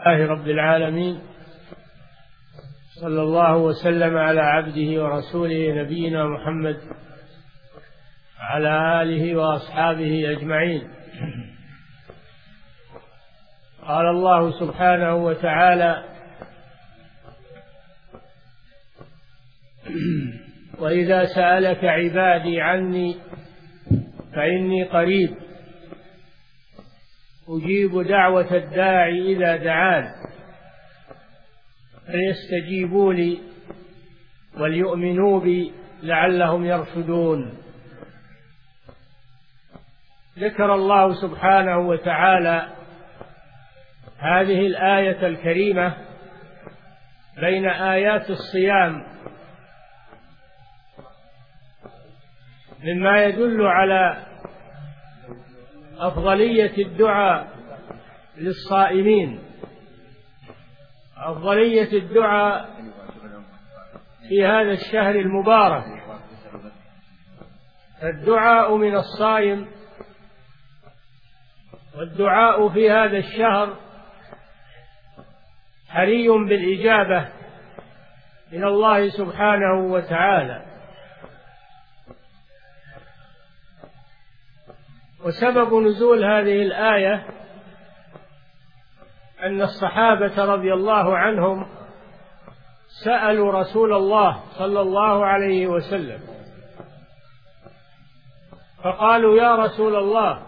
لله رب العالمين، صلى الله وسلم على عبده ورسوله نبينا محمد وعلى آله وأصحابه أجمعين. قال الله سبحانه وتعالى: وإذا سألك عبادي عني فإني قريب أجيب دعوة الداعي إذا دعان فليستجيبوا لي وليؤمنوا بي لعلهم يرشدون. ذكر الله سبحانه وتعالى هذه الآية الكريمة بين آيات الصيام مما يدل على أفضلية الدعاء للصائمين، أفضلية الدعاء في هذا الشهر المبارك. الدعاء من الصائم والدعاء في هذا الشهر حري بالإجابة من الله سبحانه وتعالى. وسبب نزول هذه الآية أن الصحابة رضي الله عنهم سألوا رسول الله صلى الله عليه وسلم فقالوا: يا رسول الله،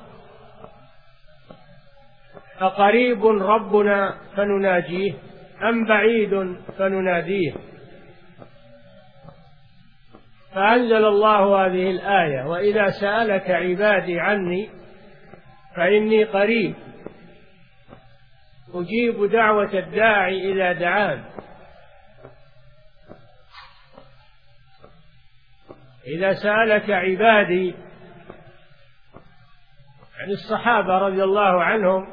أقريب ربنا فنناجيه أم بعيد فنناديه؟ فأنزل الله هذه الآية: وإذا سألك عبادي عني فإني قريب أجيب دعوة الداعي إذا دعان. إذا سألك عبادي يعني الصحابة رضي الله عنهم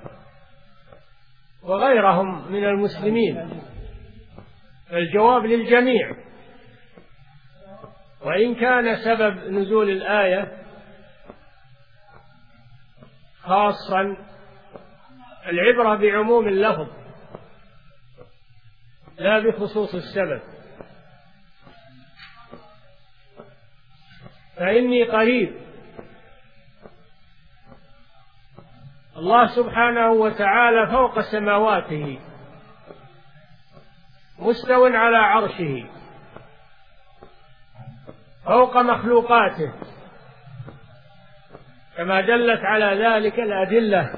وغيرهم من المسلمين، الجواب للجميع. وإن كان سبب نزول الآية خاصا، العبرة بعموم اللفظ لا بخصوص السبب. فإني قريب، الله سبحانه وتعالى فوق سماواته مستو على عرشه فوق مخلوقاته، كما دلت على ذلك الأدلة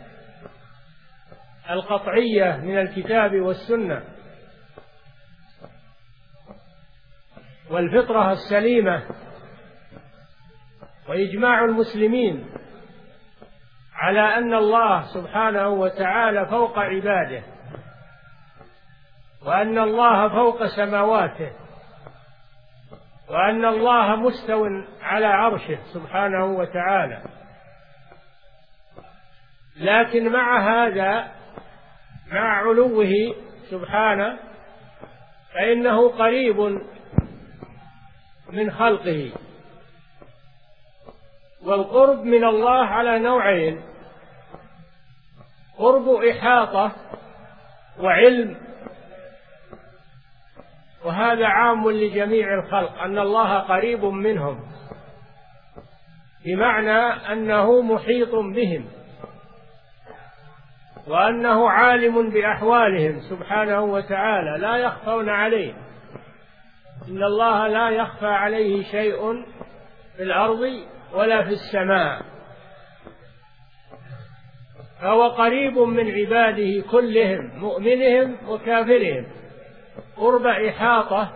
القطعية من الكتاب والسنة والفطرة السليمة وإجماع المسلمين على أن الله سبحانه وتعالى فوق عباده، وأن الله فوق سماواته، وأن الله مستو على عرشه سبحانه وتعالى. لكن مع هذا، مع علوه سبحانه، فإنه قريب من خلقه. والقرب من الله على نوعين: قرب إحاطة وعلم، وهذا عام لجميع الخلق، أن الله قريب منهم، بمعنى أنه محيط بهم وأنه عالم بأحوالهم سبحانه وتعالى، لا يخفون عليه. إن الله لا يخفى عليه شيء في الأرض ولا في السماء، فهو قريب من عباده كلهم، مؤمنهم وكافرهم، قرب إحاطة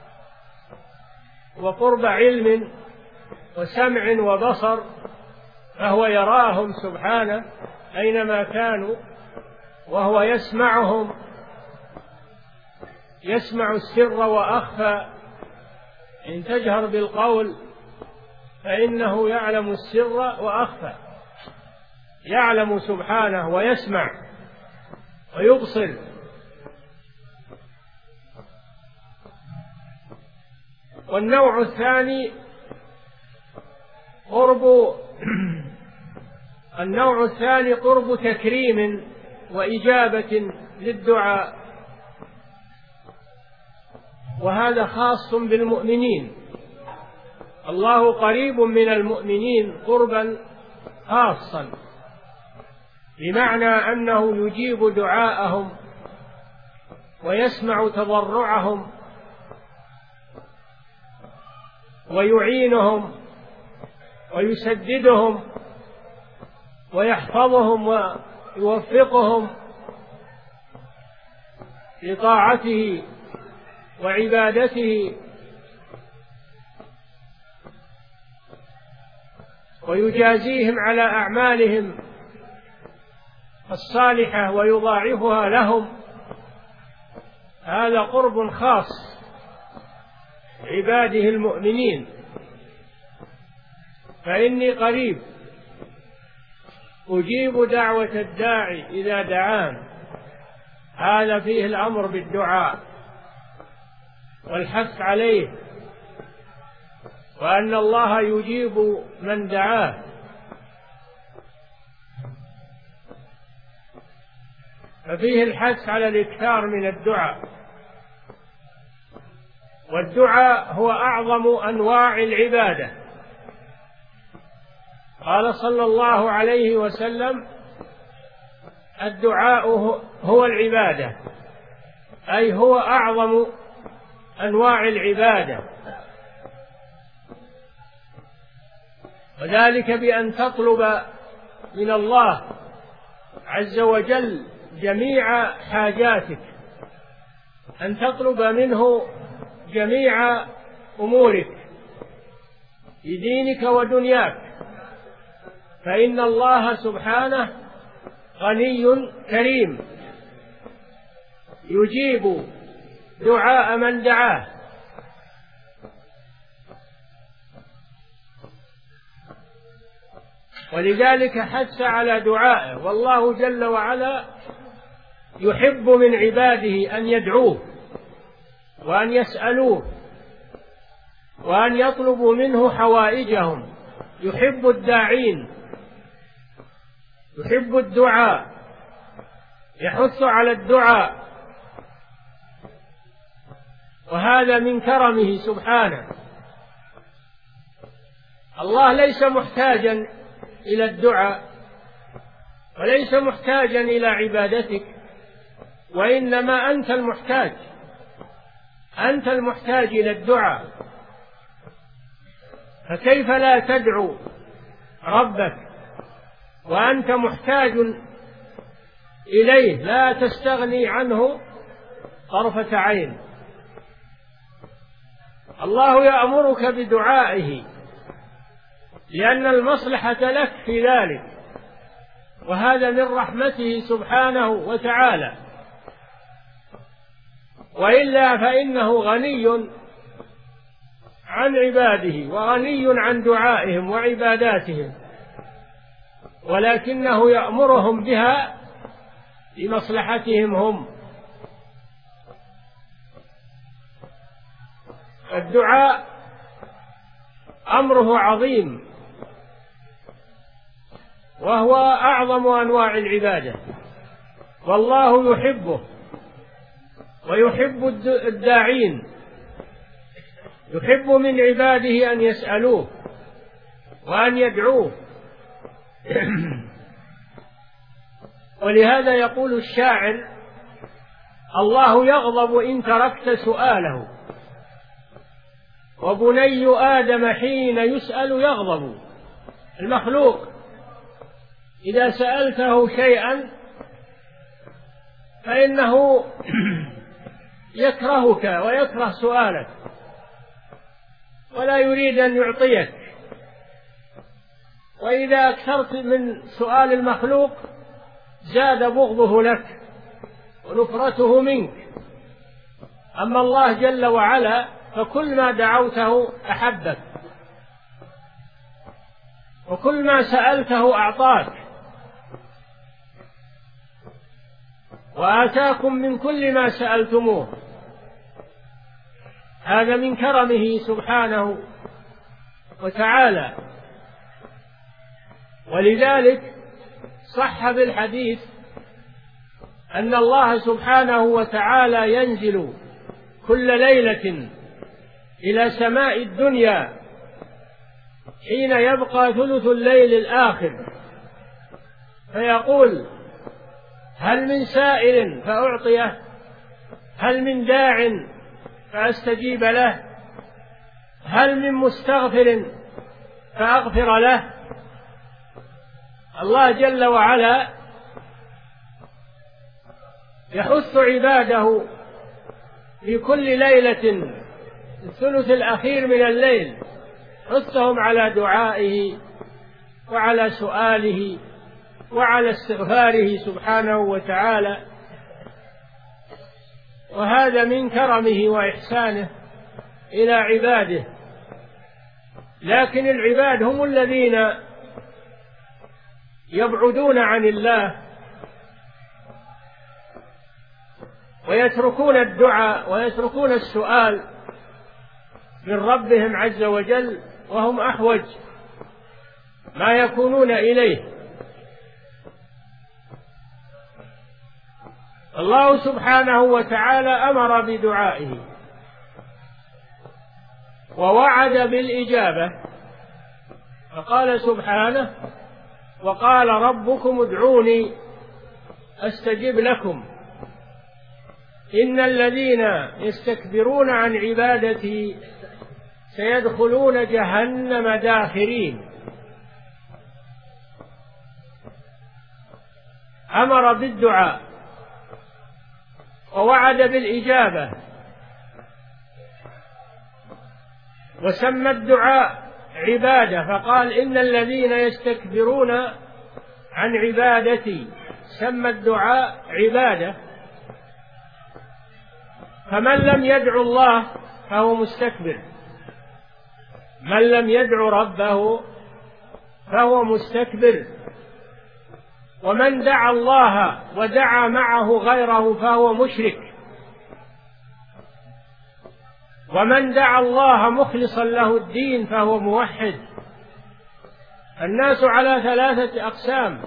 وقرب علم وسمع وبصر، فهو يراهم سبحانه أينما كانوا، وهو يسمعهم، يسمع السر وأخفى. إن تجهر بالقول فإنه يعلم السر وأخفى، يعلم سبحانه ويسمع ويبصر. والنوع الثاني قرب تكريم وإجابة للدعاء، وهذا خاص بالمؤمنين. الله قريب من المؤمنين قربا خاصا، بمعنى أنه يجيب دعاءهم ويسمع تضرعهم ويعينهم ويسددهم ويحفظهم ويوفقهم لطاعته وعبادته، ويجازيهم على أعمالهم الصالحة ويضاعفها لهم. هذا قرب خاص عباده المؤمنين. فإني قريب أجيب دعوة الداعي إذا دعان، هذا فيه الأمر بالدعاء والحث عليه، وأن الله يجيب من دعاه. ففيه الحث على الإكثار من الدعاء، والدعاء هو أعظم أنواع العبادة. قال صلى الله عليه وسلم: الدعاء هو العبادة، أي هو أعظم أنواع العبادة، وذلك بأن تطلب من الله عز وجل جميع حاجاتك، أن تطلب منه جميع أمورك في دينك ودنياك، فإن الله سبحانه غني كريم يجيب دعاء من دعاه. ولذلك حث على دعائه، والله جل وعلا يحب من عباده أن يدعوه وأن يسألوه وأن يطلبوا منه حوائجهم. يحب الداعين، يحب الدعاء، يحث على الدعاء، وهذا من كرمه سبحانه. الله ليس محتاجا إلى الدعاء وليس محتاجا إلى عبادتك، وإنما أنت المحتاج، أنت المحتاج إلى الدعاء. فكيف لا تدعو ربك وأنت محتاج إليه لا تستغني عنه طرفة عين؟ الله يأمرك بدعائه لأن المصلحة لك في ذلك، وهذا من رحمته سبحانه وتعالى، وإلا فإنه غني عن عباده وغني عن دعائهم وعباداتهم، ولكنه يأمرهم بها لمصلحتهم هم. الدعاء أمره عظيم، وهو أعظم أنواع العبادة، والله يحبه ويحب الداعين، يحب من عباده أن يسألوه وأن يدعوه. ولهذا يقول الشاعر: الله يغضب إن تركت سؤاله، وبني آدم حين يسأل يغضب. المخلوق إذا سألته شيئا فإنه يكرهك ويكره سؤالك ولا يريد أن يعطيك، وإذا أكثرت من سؤال المخلوق زاد بغضه لك ونفرته منك. أما الله جل وعلا فكل ما دعوته أحبك، وكل ما سألته أعطاك، وآتاكم من كل ما سألتموه. هذا من كرمه سبحانه وتعالى. ولذلك صح بالحديث أن الله سبحانه وتعالى ينزل كل ليلة إلى سماء الدنيا حين يبقى ثلث الليل الآخر فيقول: هل من سائل فأعطيه؟ هل من داع فأستجيب له؟ هل من مستغفر فأغفر له؟ الله جل وعلا يحث عباده في كل ليلة الثلث الأخير من الليل، حثهم على دعائه وعلى سؤاله وعلى استغفاره سبحانه وتعالى، وهذا من كرمه وإحسانه إلى عباده. لكن العباد هم الذين يبعدون عن الله ويتركون الدعاء ويتركون السؤال من ربهم عز وجل، وهم أحوج ما يكونون إليه. الله سبحانه وتعالى أمر بدعائه ووعد بالإجابة، فقال سبحانه: وقال ربكم ادعوني أستجب لكم إن الذين يستكبرون عن عبادتي سيدخلون جهنم داخرين. أمر بالدعاء ووعد بالإجابة، وسمى الدعاء عبادة، فقال: إن الذين يستكبرون عن عبادتي، سمى الدعاء عبادة. فمن لم يدعو الله فهو مستكبر، من لم يدعو ربه فهو مستكبر، ومن دعا الله ودعا معه غيره فهو مشرك، ومن دعا الله مخلصا له الدين فهو موحد. الناس على ثلاثة أقسام: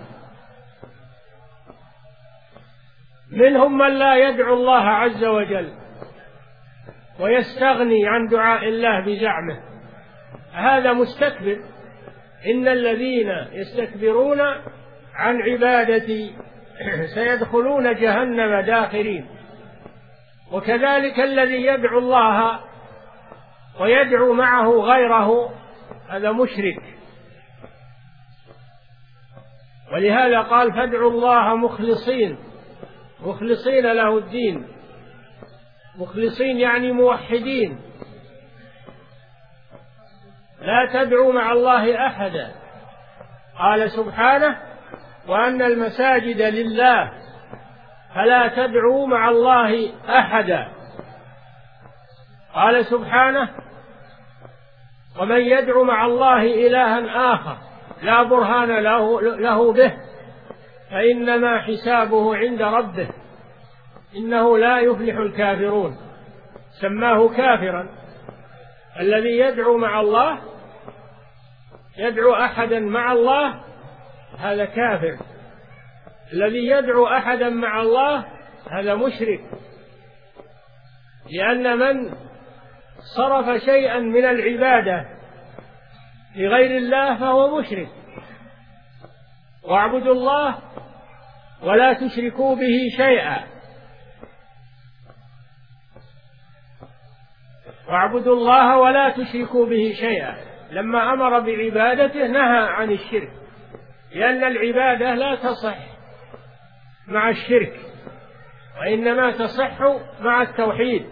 منهم من لا يدعو الله عز وجل ويستغني عن دعاء الله بزعمه، هذا مستكبر. إن الذين يستكبرون عن عبادتي سيدخلون جهنم داخرين. وكذلك الذي يدعو الله ويدعو معه غيره هذا مشرك. ولهذا قال: فادعوا الله مخلصين له الدين. مخلصين يعني موحدين، لا تدعوا مع الله أحدا. قال سبحانه: وأن المساجد لله فلا تدعوا مع الله أحدا. قال سبحانه: ومن يدعو مع الله إلها آخر لا برهان له به فإنما حسابه عند ربه إنه لا يفلح الكافرون. سماه كافرا. الذي يدعو مع الله، يدعو أحدا مع الله، هذا كافر. الذي يدعو أحدا مع الله هذا مشرك، لأن من صرف شيئا من العبادة لغير الله فهو مشرك. واعبدوا الله ولا تشركوا به شيئا، واعبدوا الله ولا تشركوا به شيئا. لما أمر بعبادته نهى عن الشرك، لأن العبادة لا تصح مع الشرك، وإنما تصح مع التوحيد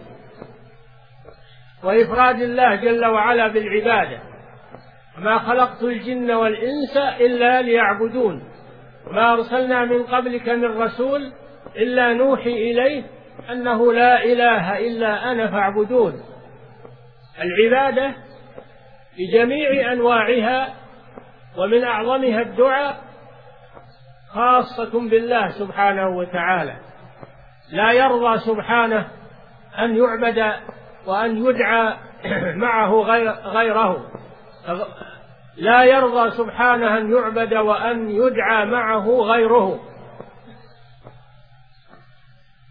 وإفراد الله جل وعلا بالعبادة. ما خلقت الجن والإنس إلا ليعبدون، وما أرسلنا من قبلك من رسول إلا نوحي إليه أنه لا إله إلا أنا فاعبدون. العبادة بجميع أنواعها، ومن أعظمها الدعاء، خاصة بالله سبحانه وتعالى. لا يرضى سبحانه أن يعبد وأن يدعى معه غيره. لا يرضى سبحانه أن يعبد وأن يدعى معه غيره.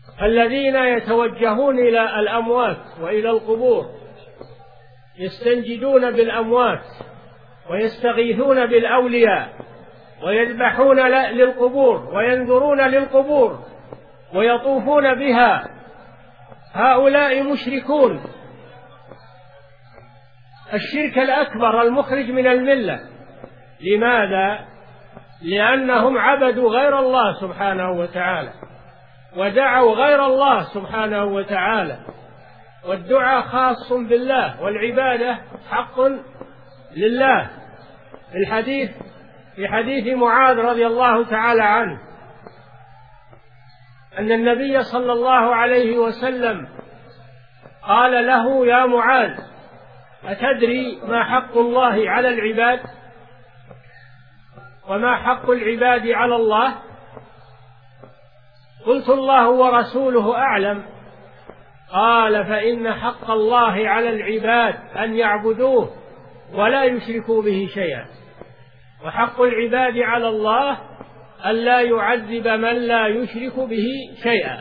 الذين يتوجهون إلى الأموات وإلى القبور يستنجدون بالأموات ويستغيثون بالأولياء ويذبحون للقبور وينذرون للقبور ويطوفون بها، هؤلاء مشركون الشرك الأكبر المخرج من الملة. لماذا؟ لأنهم عبدوا غير الله سبحانه وتعالى ودعوا غير الله سبحانه وتعالى، والدعاء خاص بالله والعبادة حق لله. في حديث معاذ رضي الله تعالى عنه أن النبي صلى الله عليه وسلم قال له: يا معاذ، أتدري ما حق الله على العباد وما حق العباد على الله؟ قلت: الله ورسوله أعلم. قال: فإن حق الله على العباد أن يعبدوه ولا يشركوا به شيئا، وحق العباد على الله أن لا يعذب من لا يشرك به شيئا.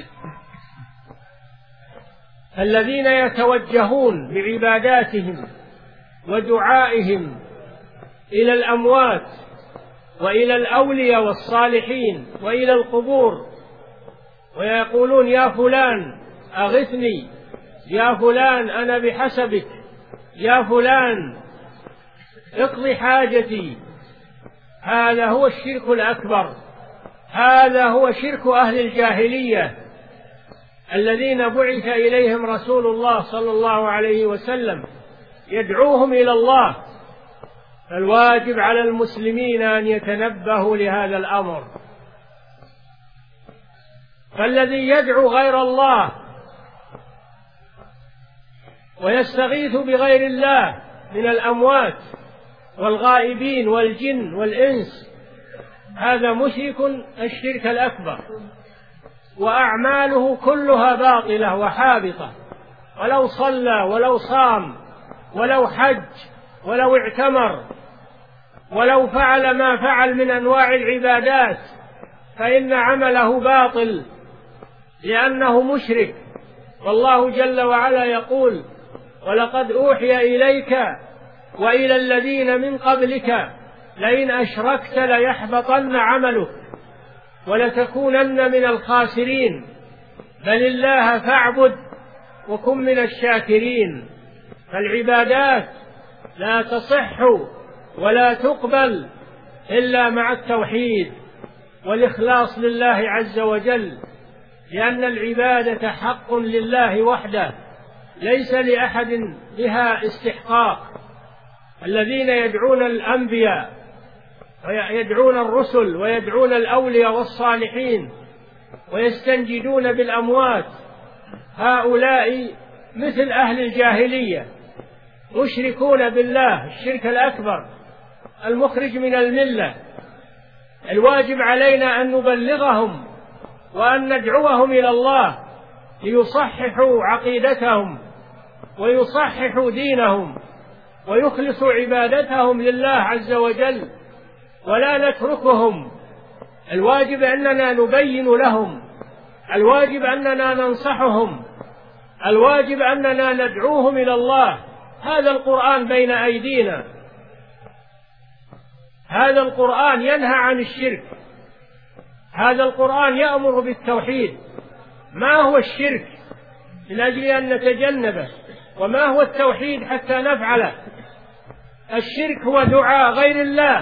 الذين يتوجهون بعباداتهم ودعائهم إلى الأموات وإلى الأولياء والصالحين وإلى القبور ويقولون: يا فلان أغثني، يا فلان أنا بحسبك، يا فلان اقضي حاجتي، هذا هو الشرك الأكبر، هذا هو شرك أهل الجاهلية الذين بعث إليهم رسول الله صلى الله عليه وسلم يدعوهم إلى الله. فالواجب على المسلمين أن يتنبهوا لهذا الأمر. فالذي يدعو غير الله ويستغيث بغير الله من الأموات والغائبين والجن والإنس هذا مشرك الشرك الأكبر، وأعماله كلها باطلة وحابطة، ولو صلى ولو صام ولو حج ولو اعتمر ولو فعل ما فعل من أنواع العبادات فإن عمله باطل لأنه مشرك. والله جل وعلا يقول: ولقد أوحي إليك وإلى الذين من قبلك لئن أشركت ليحبطن عملك ولتكونن من الخاسرين بل الله فاعبد وكن من الشاكرين. فالعبادات لا تصح ولا تقبل إلا مع التوحيد والإخلاص لله عز وجل، لأن العبادة حق لله وحده ليس لأحد بها استحقاق. الذين يدعون الأنبياء ويدعون الرسل ويدعون الأولياء والصالحين ويستنجدون بالأموات هؤلاء مثل أهل الجاهلية مشركون بالله الشرك الأكبر المخرج من الملة. الواجب علينا أن نبلغهم وأن ندعوهم إلى الله ليصححوا عقيدتهم ويصححوا دينهم ويخلصوا عبادتهم لله عز وجل ولا نتركهم. الواجب أننا نبين لهم، الواجب أننا ننصحهم، الواجب أننا ندعوهم إلى الله. هذا القرآن بين أيدينا، هذا القرآن ينهى عن الشرك، هذا القرآن يأمر بالتوحيد. ما هو الشرك من أجل أن نتجنبه، وما هو التوحيد حتى نفعله؟ الشرك هو دعاء غير الله،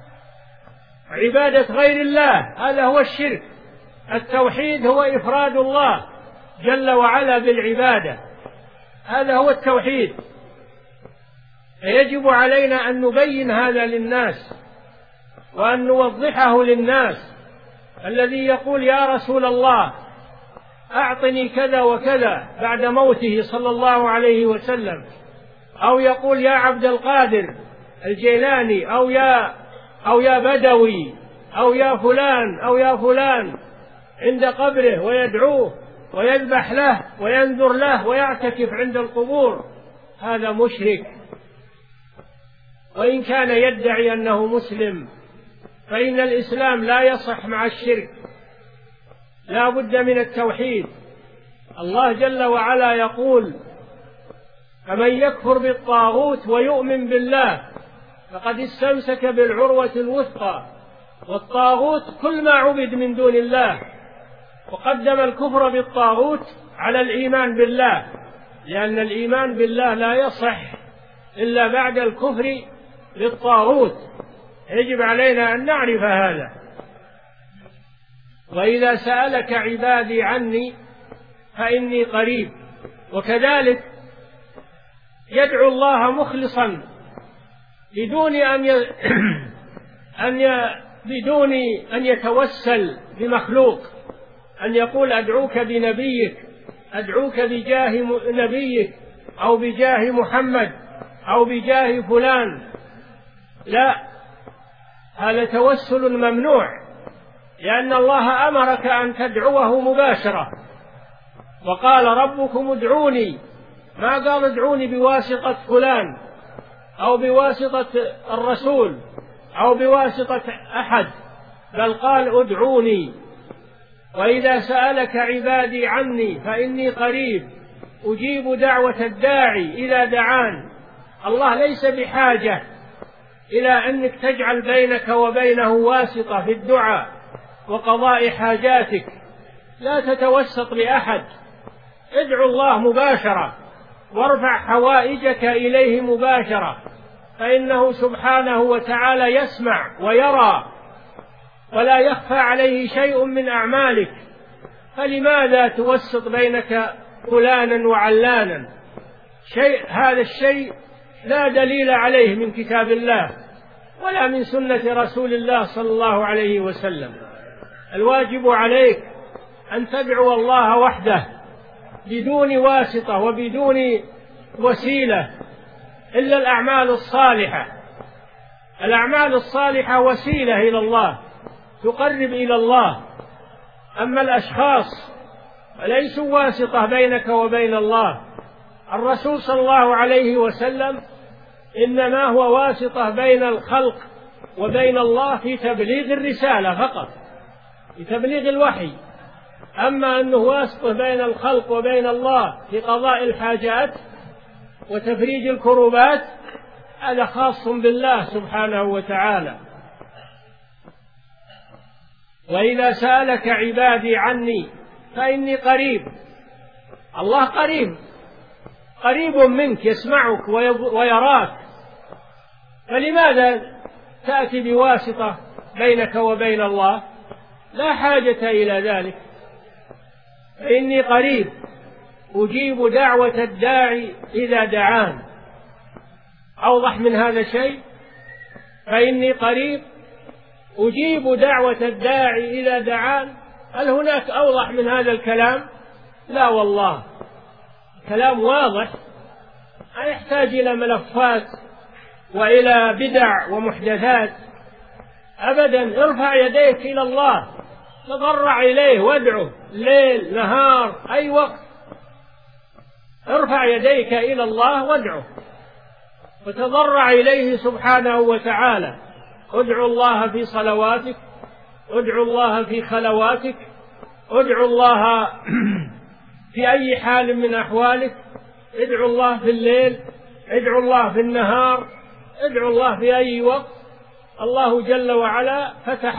عبادة غير الله، هذا هو الشرك. التوحيد هو إفراد الله جل وعلا بالعبادة، هذا هو التوحيد. فيجب علينا أن نبين هذا للناس وأن نوضحه للناس. الذي يقول: يا رسول الله أعطني كذا وكذا بعد موته صلى الله عليه وسلم، أو يقول: يا عبد القادر الجيلاني، أو يا بدوي، أو يا فلان أو يا فلان، عند قبره ويدعوه ويذبح له وينذر له ويعتكف عند القبور، هذا مشرك. وإن كان يدعي أنه مسلم فإن الإسلام لا يصح مع الشرك، لا بد من التوحيد. الله جل وعلا يقول: فمن يكفر بالطاغوت ويؤمن بالله فقد استمسك بالعروة الوثقى. والطاغوت كل ما عبد من دون الله، وقدم الكفر بالطاغوت على الإيمان بالله، لأن الإيمان بالله لا يصح إلا بعد الكفر بالطاغوت. يجب علينا أن نعرف هذا. وإذا سألك عبادي عني فإني قريب. وكذلك يدعو الله مخلصا بدون أن يتوسل بمخلوق، أن يقول: أدعوك بنبيك، أدعوك بجاه نبيك، أو بجاه محمد، أو بجاه فلان. لا، هذا توسل ممنوع، لأن الله أمرك أن تدعوه مباشرة، وقال: ربكم ادعوني. ما قال ادعوني بواسطة فلان أو بواسطة الرسول أو بواسطة أحد، بل قال: ادعوني. وإذا سألك عبادي عني فإني قريب أجيب دعوة الداعي إذا دعان. الله ليس بحاجة إلى أنك تجعل بينك وبينه واسطة في الدعاء وقضاء حاجاتك. لا تتوسط لأحد، ادعو الله مباشرة وارفع حوائجك إليه مباشرة، فإنه سبحانه وتعالى يسمع ويرى ولا يخفى عليه شيء من أعمالك. فلماذا توسط بينك فلانا وعلانا؟ هذا الشيء لا دليل عليه من كتاب الله ولا من سنة رسول الله صلى الله عليه وسلم. الواجب عليك أن تدعو الله وحده بدون واسطة وبدون وسيلة، إلا الأعمال الصالحة. الأعمال الصالحة وسيلة إلى الله تقرب إلى الله، أما الأشخاص فليسوا واسطة بينك وبين الله. الرسول صلى الله عليه وسلم إنما هو واسطة بين الخلق وبين الله في تبليغ الرسالة فقط، في تبليغ الوحي. أما أنه واسطة بين الخلق وبين الله في قضاء الحاجات وتفريج الكروبات، هذا خاص بالله سبحانه وتعالى. وإذا سألك عبادي عني فإني قريب. الله قريب منك، يسمعك ويراك، فلماذا تأتي بواسطة بينك وبين الله؟ لا حاجة إلى ذلك. فإني قريب أجيب دعوة الداعي إذا دعان. أوضح من هذا شيء؟ فإني قريب أجيب دعوة الداعي إذا دعان. هل هناك أوضح من هذا الكلام؟ لا والله، كلام واضح، لا يحتاج إلى ملفات وإلى بدع ومحدثات أبدا. ارفع يديك إلى الله، تضرع إليه وادعه ليل نهار أي وقت. ارفع يديك إلى الله وادعه وتضرع إليه سبحانه وتعالى. ادعو الله في صلواتك، ادعو الله في خلواتك، ادعو الله في أي حال من أحوالك. ادعو الله في الليل، ادعو الله في النهار، ادعو الله في أي وقت. الله جل وعلا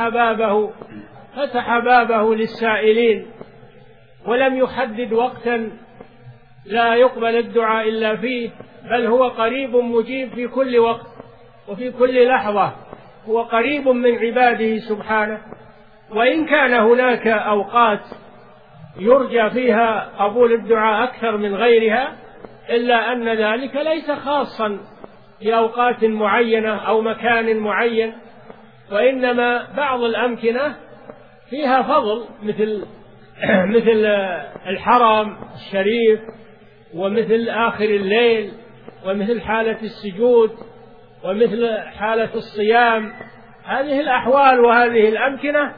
فتح بابه للسائلين، ولم يحدد وقتا لا يقبل الدعاء إلا فيه، بل هو قريب مجيب في كل وقت وفي كل لحظة. هو قريب من عباده سبحانه. وإن كان هناك أوقات يرجى فيها قبول الدعاء أكثر من غيرها، إلا أن ذلك ليس خاصا بأوقات معينة أو مكان معين، وإنما بعض الأمكنة فيها فضل، مثل الحرم الشريف، ومثل آخر الليل، ومثل حالة السجود، ومثل حالة الصيام. هذه الأحوال وهذه الأمكنة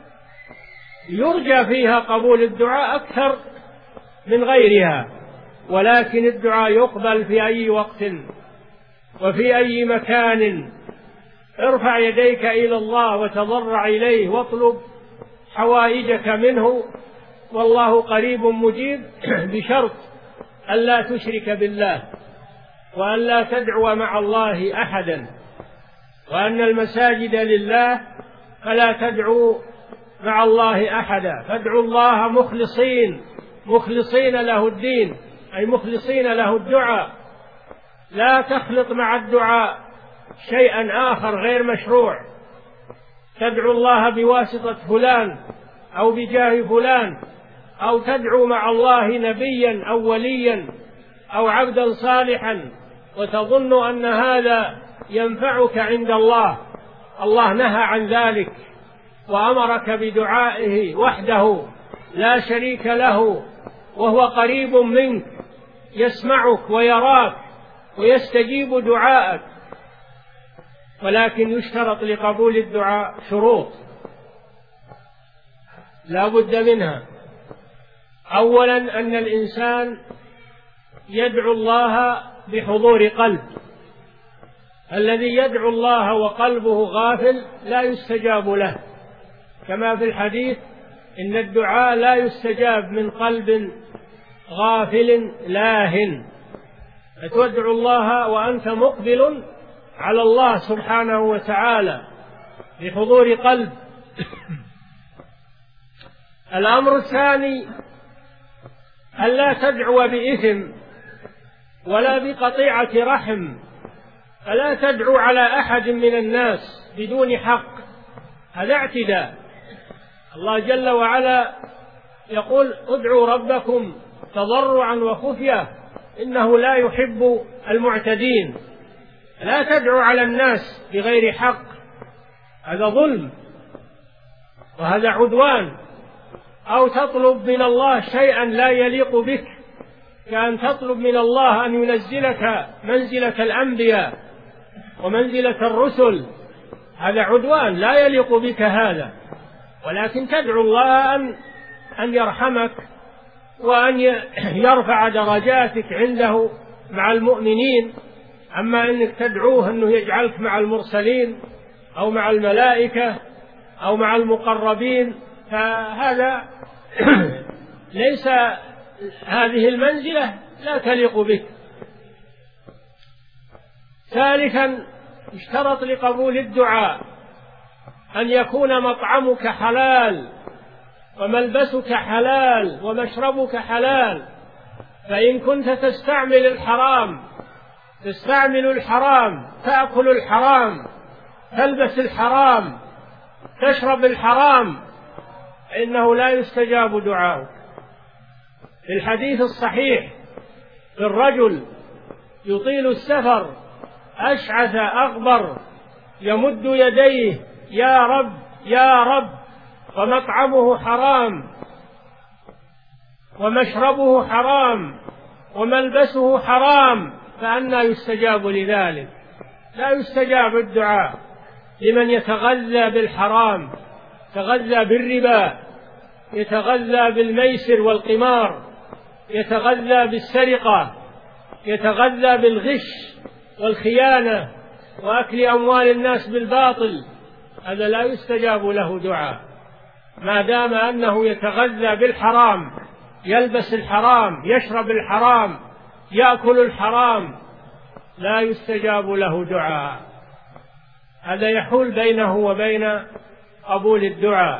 يرجى فيها قبول الدعاء أكثر من غيرها، ولكن الدعاء يقبل في أي وقت وفي أي مكان. ارفع يديك إلى الله وتضرع إليه واطلب حوائجك منه، والله قريب مجيب، بشرط ألا تشرك بالله، وألا تدعو مع الله أحدا، وأن المساجد لله فلا تدعو مع الله أحدا، فادعوا الله مخلصين له الدين، أي مخلصين له الدعاء، لا تخلط مع الدعاء شيئا آخر غير مشروع، تدعو الله بواسطة فلان أو بجاه فلان، أو تدعو مع الله نبيا أو وليا أو عبدا صالحا وتظن أن هذا ينفعك عند الله. الله نهى عن ذلك وأمرك بدعائه وحده لا شريك له، وهو قريب منك يسمعك ويراك ويستجيب دعاءك، ولكن يشترط لقبول الدعاء شروط لا بد منها. أولا أن الإنسان يدعو الله بحضور قلب، الذي يدعو الله وقلبه غافل لا يستجاب له، كما في الحديث إن الدعاء لا يستجاب من قلب غافل لاهٍ، فتدعو الله وأنت مقبل على الله سبحانه وتعالى بحضور قلب. الأمر الثاني ألا تدعو بإثم ولا بقطيعة رحم، فلا تدعو على أحد من الناس بدون حق، هذا اعتداء. الله جل وعلا يقول ادعوا ربكم تضرعا وخفية إنه لا يحب المعتدين. لا تدعو على الناس بغير حق، هذا ظلم وهذا عدوان. أو تطلب من الله شيئا لا يليق بك، كأن تطلب من الله أن ينزلك منزلة الأنبياء ومنزلة الرسل، هذا عدوان لا يليق بك هذا. ولكن تدعو الله أن يرحمك وأن يرفع درجاتك عنده مع المؤمنين. أما أنك تدعوه أنه يجعلك مع المرسلين أو مع الملائكة أو مع المقربين، فهذا ليس، هذه المنزلة لا تليق بك. ثالثا اشترط لقبول الدعاء أن يكون مطعمك حلال وملبسك حلال ومشربك حلال، فإن كنت تستعمل الحرام تأكل الحرام تلبس الحرام تشرب الحرام، إنه لا يستجاب دعاؤك. في الحديث الصحيح في الرجل يطيل السفر أشعث أغبر يمد يديه يا رب يا رب، ومطعمه حرام ومشربه حرام وملبسه حرام، فأنى يستجاب لذلك؟ لا يستجاب الدعاء لمن يتغذى بالحرام، يتغذى بالربا، يتغذى بالميسر والقمار، يتغذى بالسرقة، يتغذى بالغش والخيانة وأكل أموال الناس بالباطل، هذا لا يستجاب له دعاء. ما دام أنه يتغذى بالحرام، يلبس الحرام، يشرب الحرام، يأكل الحرام، لا يستجاب له دعاء. هذا يحول بينه وبين قبول الدعاء.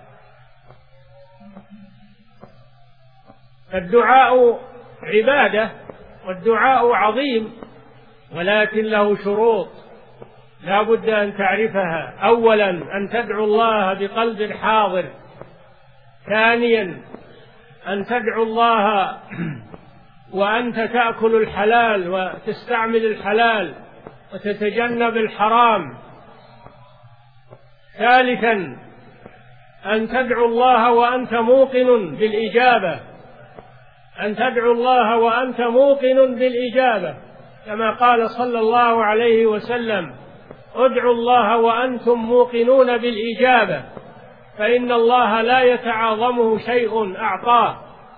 الدعاء عبادة والدعاء عظيم، ولكن له شروط لا بد أن تعرفها. أولا أن تدعو الله بقلب حاضر. ثانيا أن تدعو الله وأنت تأكل الحلال وتستعمل الحلال وتتجنب الحرام. ثالثا أن تدعو الله وأنت موقن بالإجابة، أن تدعو الله وأنت موقن بالإجابة، كما قال صلى الله عليه وسلم ادعوا الله وأنتم موقنون بالإجابة، فإن الله لا يتعاظمه شيء أعطاه.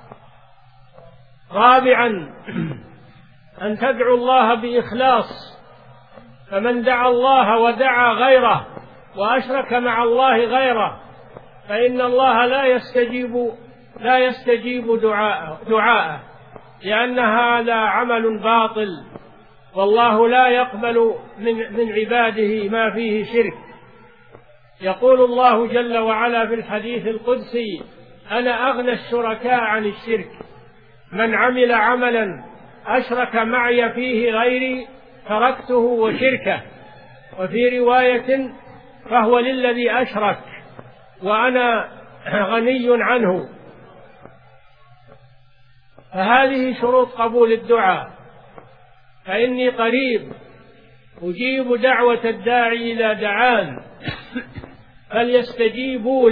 رابعا أن تدعو الله بإخلاص، فمن دعا الله ودعا غيره وأشرك مع الله غيره فإن الله لا يستجيب دعاءه، لأن هذا عمل باطل، والله لا يقبل من عباده ما فيه شرك. يقول الله جل وعلا في الحديث القدسي: أنا أغنى الشركاء عن الشرك، من عمل عملا أشرك معي فيه غيري تركته وشركه. وفي رواية: فهو للذي أشرك وأنا غني عنه. فهذه شروط قبول الدعاء: فإني قريب أجيب دعوة الداعي إذا دعان فليستجيبوا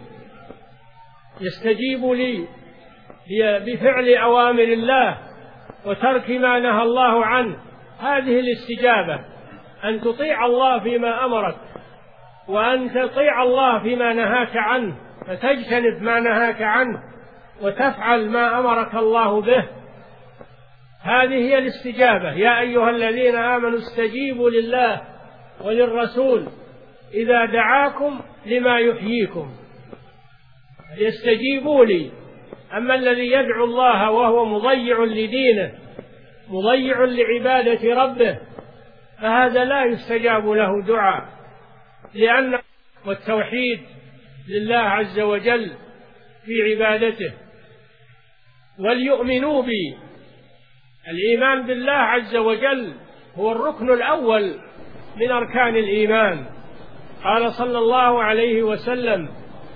لي بفعل أوامر الله وترك ما نهى الله عنه. هذه الاستجابة، أن تطيع الله فيما أمرك، وأن تطيع الله فيما نهاك عنه، فتجتنب ما نهاك عنه وتفعل ما أمرك الله به. هذه هي الاستجابة. يا أيها الذين آمنوا استجيبوا لله وللرسول إذا دعاكم لما يحييكم. يستجيبوا لي. أما الذي يدعو الله وهو مضيع لدينه، مضيع لعبادة ربه، فهذا لا يستجاب له دعاء، لأن والتوحيد لله عز وجل في عبادته. وليؤمنوا بي، الإيمان بالله عز وجل هو الركن الأول من أركان الإيمان. قال صلى الله عليه وسلم: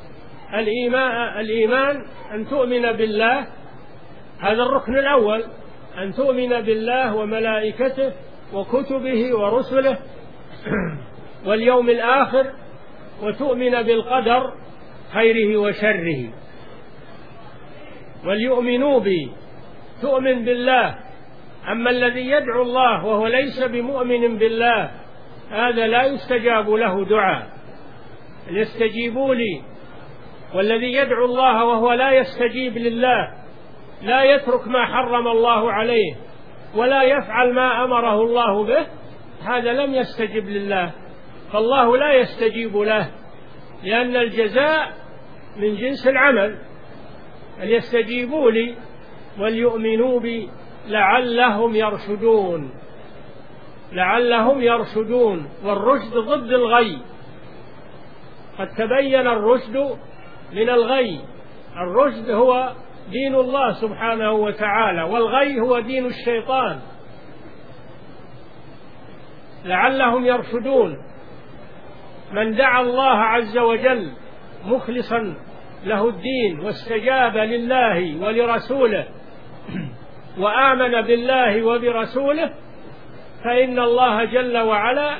الإيمان أن تؤمن بالله، هذا الركن الأول، أن تؤمن بالله وملائكته وكتبه ورسله واليوم الآخر، وتؤمن بالقدر خيره وشره. وليؤمنوا بي، تؤمن بالله. أما الذي يدعو الله وهو ليس بمؤمن بالله، هذا لا يستجاب له دعاء. يستجيبوا لي. والذي يدعو الله وهو لا يستجيب لله، لا يترك ما حرم الله عليه ولا يفعل ما أمره الله به، هذا لم يستجب لله، فالله لا يستجيب له، لأن الجزاء من جنس العمل. فليستجيبوا لي وليؤمنوا بي لعلهم يرشدون. لعلهم يرشدون. والرشد ضد الغي. قد تبين الرشد من الغي. الرشد هو دين الله سبحانه وتعالى، والغي هو دين الشيطان. لعلهم يرشدون. من دعا الله عز وجل مخلصا له الدين واستجاب لله ولرسوله وآمن بالله وبرسوله، فإن الله جل وعلا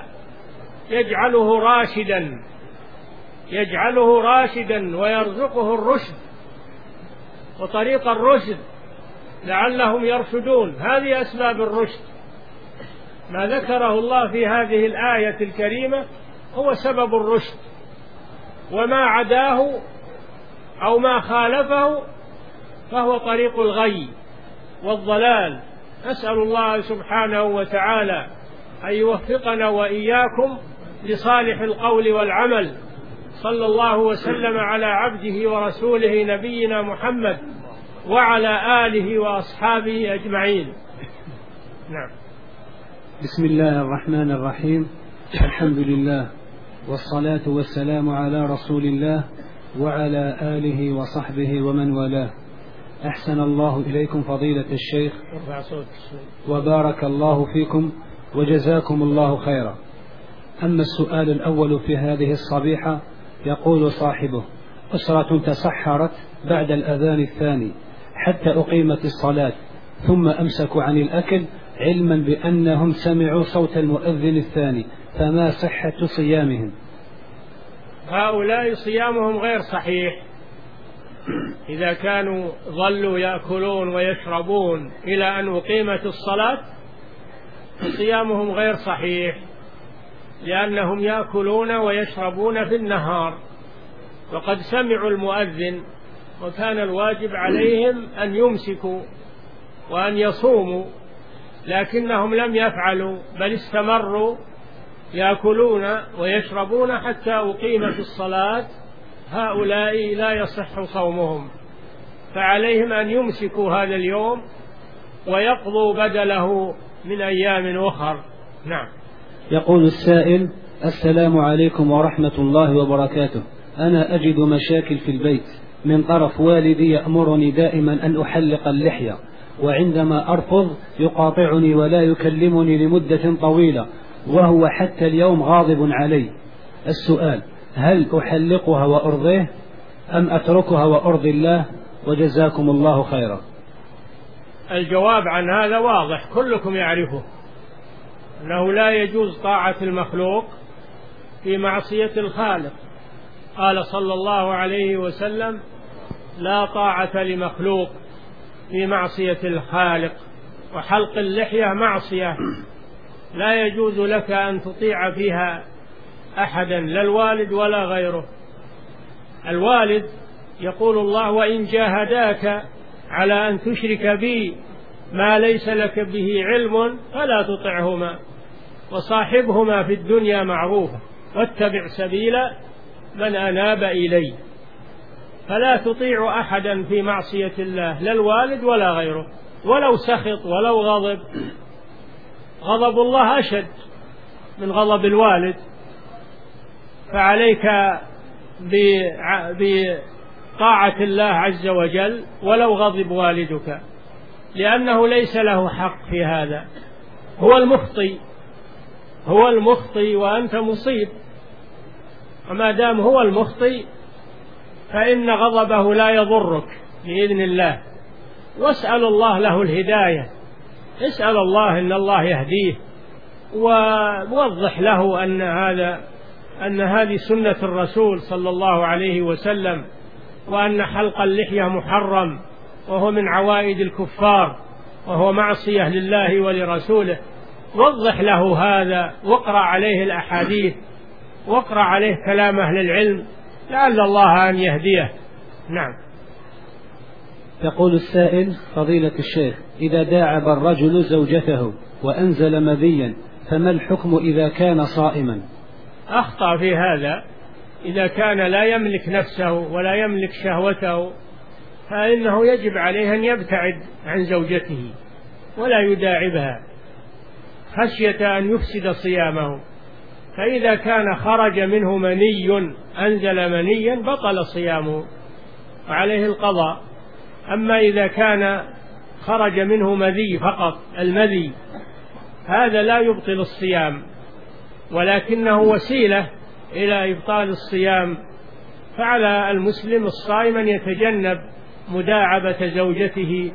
يجعله راشدا ويرزقه الرشد. وطريق الرشد لعلهم يرشدون. هذه أسباب الرشد. ما ذكره الله في هذه الآية الكريمة هو سبب الرشد، وما عداه أو ما خالفه فهو طريق الغي والضلال. نسأل الله سبحانه وتعالى أن يوفقنا وإياكم لصالح القول والعمل. صلى الله وسلم على عبده ورسوله نبينا محمد وعلى آله وأصحابه أجمعين. نعم. بسم الله الرحمن الرحيم. الحمد لله والصلاة والسلام على رسول الله وعلى آله وصحبه ومن والاه. أحسن الله إليكم فضيلة الشيخ وبارك الله فيكم وجزاكم الله خيرا. أما السؤال الأول في هذه الصبيحة، يقول صاحبه: أسرة تسحرت بعد الأذان الثاني حتى أقيمت الصلاة، ثم أمسكوا عن الأكل علما بأنهم سمعوا صوت المؤذن الثاني، فما صحة صيامهم؟ هؤلاء صيامهم غير صحيح. إذا كانوا ظلوا يأكلون ويشربون إلى أن أقيمت الصلاة فصيامهم غير صحيح، لأنهم يأكلون ويشربون في النهار وقد سمعوا المؤذن، وكان الواجب عليهم أن يمسكوا وأن يصوموا، لكنهم لم يفعلوا، بل استمروا يأكلون ويشربون حتى أقيمت الصلاة. هؤلاء لا يصح صومهم، فعليهم أن يمسكوا هذا اليوم ويقضوا بدله من أيام أخر. نعم. يقول السائل: السلام عليكم ورحمة الله وبركاته. أنا أجد مشاكل في البيت من طرف والدي، يأمرني دائما أن أحلق اللحية، وعندما أرفض يقاطعني ولا يكلمني لمدة طويلة، وهو حتى اليوم غاضب علي. السؤال: هل أحلقها وأرضيه أم أتركها وأرضي الله؟ وجزاكم الله خيرا. الجواب عن هذا واضح، كلكم يعرفه، أنه لا يجوز طاعة المخلوق في معصية الخالق. قال صلى الله عليه وسلم: لا طاعة لمخلوق في معصية الخالق. وحلق اللحية معصية لا يجوز لك أن تطيع فيها أحدا، لا الوالد ولا غيره. الوالد يقول الله: وإن جاهداك على أن تشرك بي ما ليس لك به علم فلا تطعهما وصاحبهما في الدنيا معروفا واتبع سبيل من أناب إلي. فلا تطيع أحدا في معصية الله، لا الوالد ولا غيره، ولو سخط ولو غضب. غضب الله أشد من غضب الوالد، فعليك بطاعة الله عز وجل ولو غضب والدك، لأنه ليس له حق في هذا. هو المخطئ وأنت مصيب، وما دام هو المخطئ فإن غضبه لا يضرك بإذن الله. واسأل الله له الهداية، اسأل الله أن الله يهديه، ووضح له أن هذه سنة الرسول صلى الله عليه وسلم، وأن حلق اللحية محرم وهو من عوائد الكفار وهو معصية لله ولرسوله. وضح له هذا، واقرأ عليه الأحاديث، واقرأ عليه كلام أهل العلم، لعل الله أن يهديه. نعم. يقول السائل: فضيلة الشيخ، إذا داعب الرجل زوجته وأنزل مذيا فما الحكم إذا كان صائما؟ أخطأ في هذا. إذا كان لا يملك نفسه ولا يملك شهوته فإنه يجب عليه أن يبتعد عن زوجته ولا يداعبها خشية أن يفسد صيامه. فإذا كان خرج منه مني، أنزل منيا، بطل صيامه وعليه القضاء. أما إذا كان خرج منه مذي فقط، المذي هذا لا يبطل الصيام، ولكنه وسيلة إلى إبطال الصيام. فعلى المسلم الصائم أن يتجنب مداعبة زوجته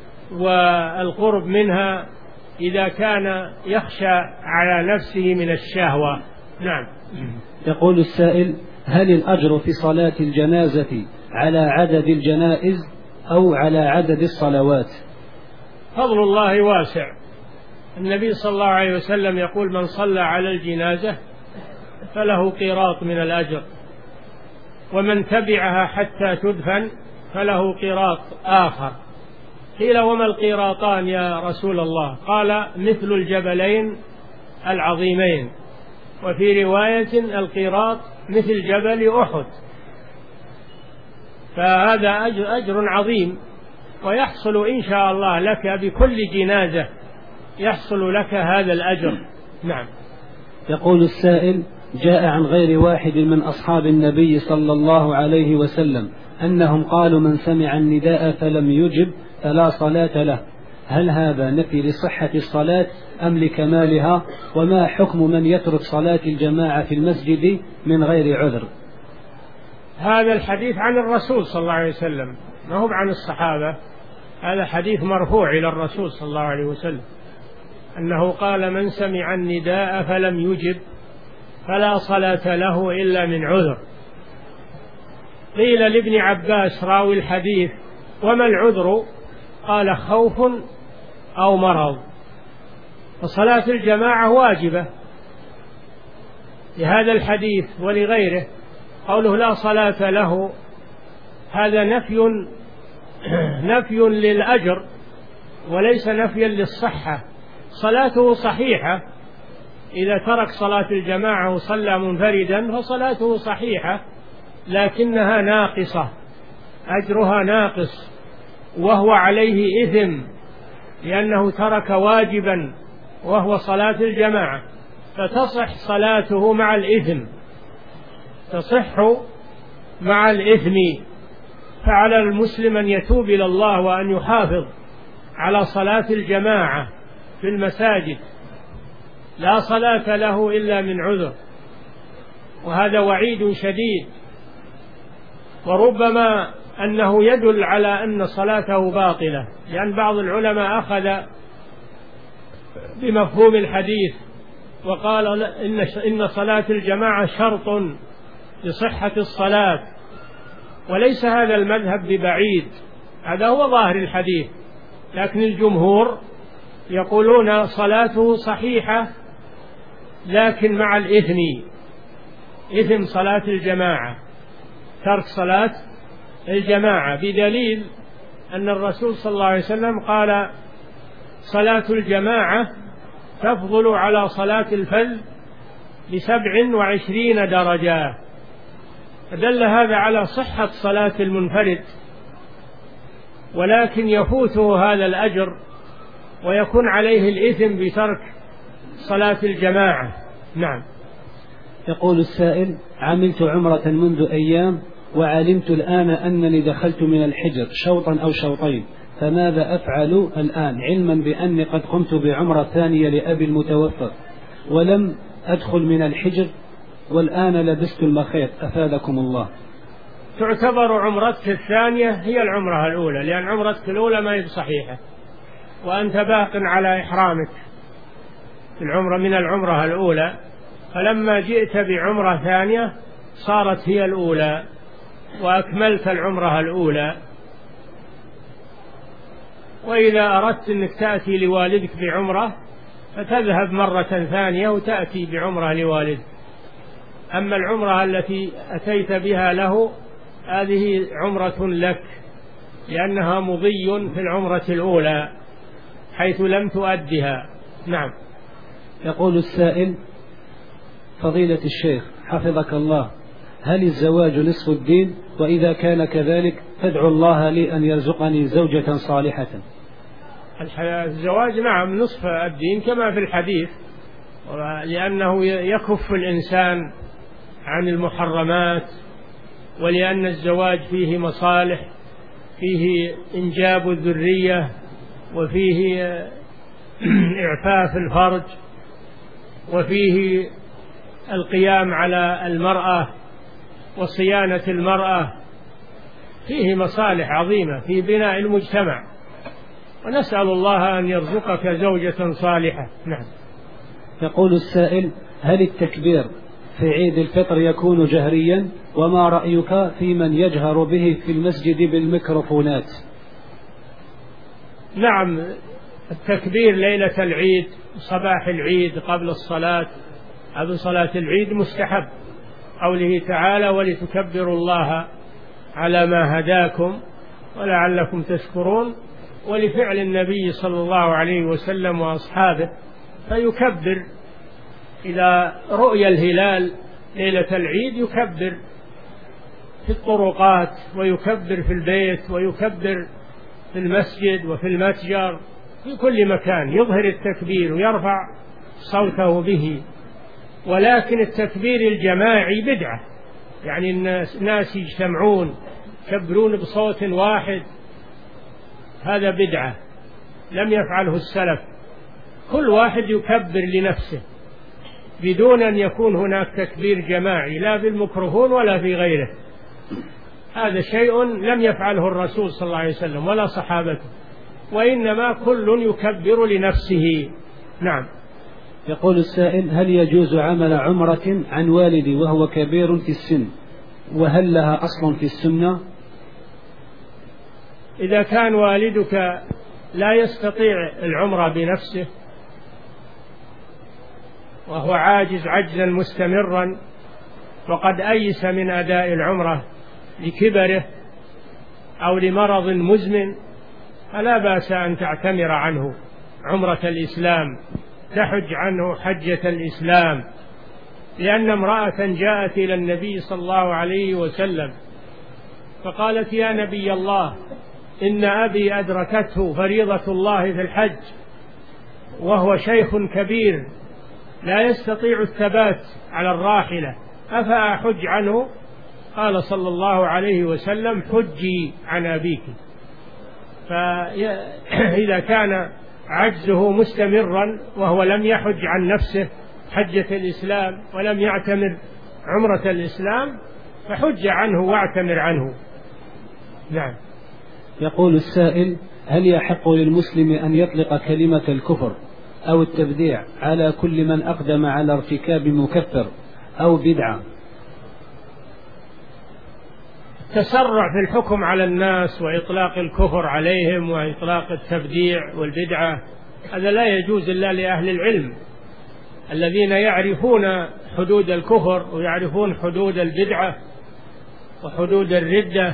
والقرب منها إذا كان يخشى على نفسه من الشهوة. نعم. يقول السائل: هل الأجر في صلاة الجنازة على عدد الجنائز أو على عدد الصلوات؟ فضل الله واسع. النبي صلى الله عليه وسلم يقول: من صلى على الجنازة فله قيراط من الأجر، ومن تبعها حتى تدفن فله قيراط آخر. قيل: وما القيراطان يا رسول الله؟ قال: مثل الجبلين العظيمين. وفي رواية: القيراط مثل جبل أحد. فهذا أجر عظيم، ويحصل إن شاء الله لك بكل جنازة، يحصل لك هذا الأجر. نعم. يقول السائل: جاء عن غير واحد من أصحاب النبي صلى الله عليه وسلم أنهم قالوا: من سمع النداء فلم يجب فلا صلاة له. هل هذا نفي لصحة الصلاة أم لكمالها؟ وما حكم من يترك صلاة الجماعة في المسجد من غير عذر؟ هذا الحديث عن الرسول صلى الله عليه وسلم، ما هو عن الصحابة. هذا حديث مرفوع إلى الرسول صلى الله عليه وسلم أنه قال: من سمع النداء فلم يجب فلا صلاة له إلا من عذر. قيل لابن عباس راوي الحديث: وما العذر؟ قال: خوف أو مرض. فصلاة الجماعة واجبة لهذا الحديث ولغيره. قوله لا صلاة له هذا نفي للأجر وليس نفيا للصحة. صلاته صحيحة، إذا ترك صلاة الجماعة وصلى منفردا فصلاته صحيحة، لكنها ناقصة، أجرها ناقص، وهو عليه إثم لأنه ترك واجبا وهو صلاة الجماعة، فتصح صلاته مع الإثم، تصح مع الإثم. فعلى المسلم أن يتوب إلى الله وأن يحافظ على صلاة الجماعة في المساجد، لا صلاة له إلا من عذر، وهذا وعيد شديد، وربما أنه يدل على أن صلاته باطلة، لأن بعض العلماء أخذ بمفهوم الحديث وقال إن صلاة الجماعة شرط لصحة الصلاة، وليس هذا المذهب ببعيد، هذا هو ظاهر الحديث، لكن الجمهور يقولون صلاته صحيحة لكن مع الإثم، إثم صلاة الجماعة، ترك صلاة الجماعة، بدليل أن الرسول صلى الله عليه وسلم قال صلاة الجماعة تفضل على صلاة الفذ ب27 درجة، فدل هذا على صحة صلاة المنفرد، ولكن يفوته هذا الأجر ويكون عليه الإثم بترك صلاة الجماعة. نعم. يقول السائل: عملت عمرة منذ أيام وعلمت الآن أنني دخلت من الحجر شوطا أو شوطين، فماذا أفعل الآن علما بأني قد قمت بعمرة ثانية لأبي المتوفى ولم أدخل من الحجر والآن لبست المخيط أفادكم الله؟ تعتبر عمرتك الثانية هي العمرة الأولى، لأن عمرتك الأولى ما هي صحيحة وأنت باق على إحرامك العمرة من العمرة الأولى، فلما جئت بعمرة ثانية صارت هي الأولى وأكملت العمرة الأولى. وإذا أردت أنك تأتي لوالدك بعمرة فتذهب مرة ثانية وتأتي بعمرة لوالدك، أما العمرة التي أتيت بها له هذه عمرة لك، لأنها مضي في العمرة الأولى حيث لم تؤدها. نعم. يقول السائل: فضيلة الشيخ حفظك الله، هل الزواج نصف الدين؟ وإذا كان كذلك فادعوا الله لي أن يرزقني زوجة صالحة. الزواج نعم نصف الدين كما في الحديث، لأنه يكف الإنسان عن المحرمات، ولأن الزواج فيه مصالح، فيه إنجاب الذرية، وفيه إعفاف الفرج، وفيه القيام على المرأة وصيانة المرأة، فيه مصالح عظيمة في بناء المجتمع، ونسأل الله أن يرزقك زوجة صالحة. نعم. يقول السائل: هل التكبير في عيد الفطر يكون جهريا؟ وما رأيك في من يجهر به في المسجد بالميكروفونات؟ نعم، التكبير ليلة العيد صباح العيد قبل الصلاة، قبل صلاة العيد مستحب، قوله تعالى: ولتكبروا الله على ما هداكم ولعلكم تشكرون، ولفعل النبي صلى الله عليه وسلم وأصحابه، فيكبر إذا رؤي الهلال ليلة العيد، يكبر في الطرقات ويكبر في البيت ويكبر في المسجد وفي المتجر، في كل مكان يظهر التكبير ويرفع صوته به. ولكن التكبير الجماعي بدعة، يعني الناس يجتمعون يكبرون بصوت واحد، هذا بدعة لم يفعله السلف، كل واحد يكبر لنفسه بدون أن يكون هناك تكبير جماعي لا بالميكروفون ولا في غيره، هذا شيء لم يفعله الرسول صلى الله عليه وسلم ولا صحابته، وإنما كل يكبر لنفسه. نعم. يقول السائل: هل يجوز عمل عمرة عن والدي وهو كبير في السن، وهل لها أصل في السنة؟ إذا كان والدك لا يستطيع العمرة بنفسه وهو عاجز عجزا مستمرا وقد أيس من أداء العمرة لكبره أو لمرض مزمن، فلا بأس أن تعتمر عنه عمرة الإسلام، تحج عنه حجة الإسلام، لأن امرأة جاءت إلى النبي صلى الله عليه وسلم فقالت: يا نبي الله، إن أبي أدركته فريضة الله في الحج وهو شيخ كبير لا يستطيع الثبات على الراحلة، أفأحج عنه؟ قال صلى الله عليه وسلم: حجي عن أبيك. فإذا كان عجزه مستمرا وهو لم يحج عن نفسه حجة الإسلام ولم يعتمر عمرة الإسلام فحج عنه واعتمر عنه. نعم. يقول السائل: هل يحق للمسلم أن يطلق كلمة الكفر أو التبديع على كل من أقدم على ارتكاب مكفر أو بدعة؟ تسرع في الحكم على الناس وإطلاق الكفر عليهم وإطلاق التبديع والبدعة هذا لا يجوز إلا لأهل العلم الذين يعرفون حدود الكفر ويعرفون حدود البدعة وحدود الردة،